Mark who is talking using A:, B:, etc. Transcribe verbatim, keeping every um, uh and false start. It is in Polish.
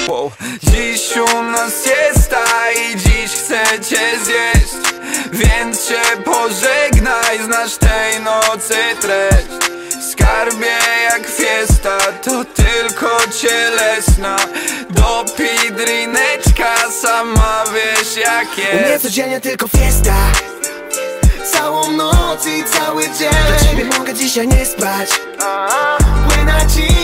A: wow. Dziś u nas siesta i dziś chcę cię zjeść, więc się pożegnaj, znasz tej nocy treść. Skarbie jak fiesta, to tylko cielesna. Dopij drineczka, sama wiesz jak jest.
B: U mnie codziennie tylko fiesta, całą noc i cały dzień. Dla ciebie mogę dzisiaj nie spać, płynę ci